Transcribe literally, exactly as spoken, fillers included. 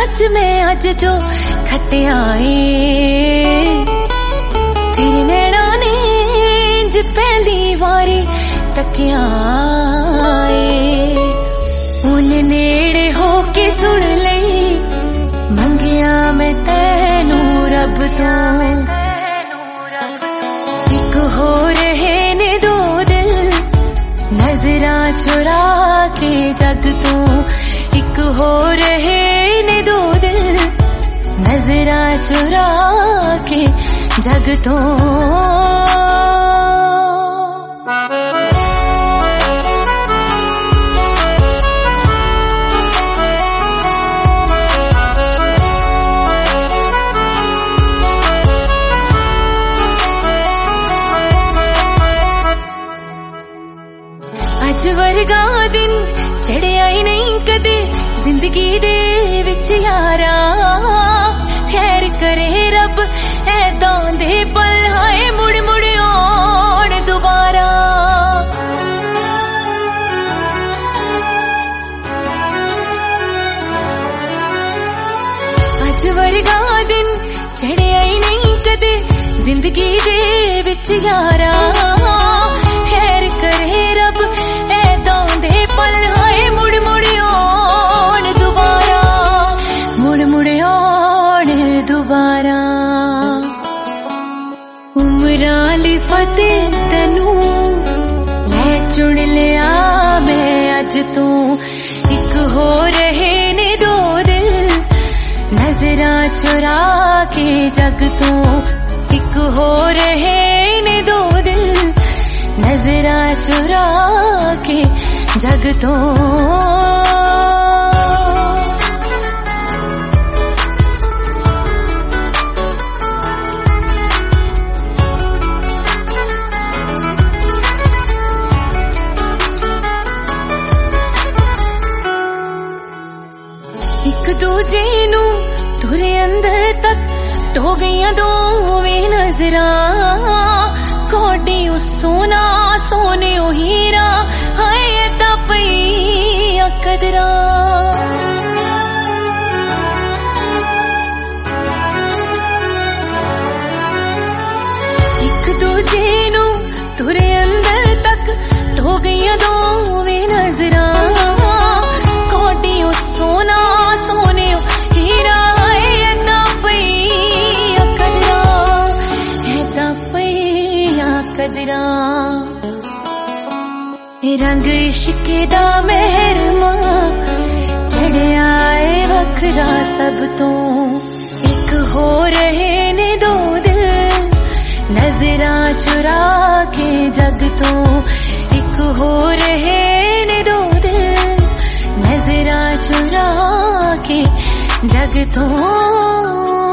च मैं अज जो खटिया तेरे नैना ने ज पहली वारी तकिया उन नेड़े हो के सुन लई मंगिया मैं तैनू रब तो एक हो रहे ने दो दिल नजरा चुरा के जग तो एक हो रहे ने दो दिल नजरा चुरा के जग तो अज वर्गा दिन चढ़िया ही नहीं कदे जिंदगी दे विच यारा खैर करे रब ऐदां दे पल हाय मुड़ मुड़ आउण दोबारा अज वर्गा दिन चढ़िया ही नहीं कदे जिंदगी दे विच यारा खैर करे रब ऐदां दे पल हाय मुड़ मुड़ आउण दोबारा मुड़ मुड़ आउण दोबारा उमरां ली फतेह तैनू लै चुन लिया मैं अज तू एक हो रहे ने दो दिल नजरा चुरा के जग तू एक हो रहे ने दो दिल नजरा चुरा के जग तो एक दूजे नू तुरे अंदर तक ढो गईयां दोवें नजरा कोडी सोना सोने ओ हीरा हाय ऐदा पईया कदरा एक दूजे नू तुरे अंदर तक ढो गईयां दोवें नजरा कोडी सोना सोने ओ हीरा हाय ऐदा पईया कदरा ऐदा पईया कदरा रंग इश्के दा मेहरमा चढ़िया ए वखरा सब तो एक हो रहे ने दो दिल नजरा चुरा के जग तो एक हो रहे ने दो दिल नजरा चुरा के जग तो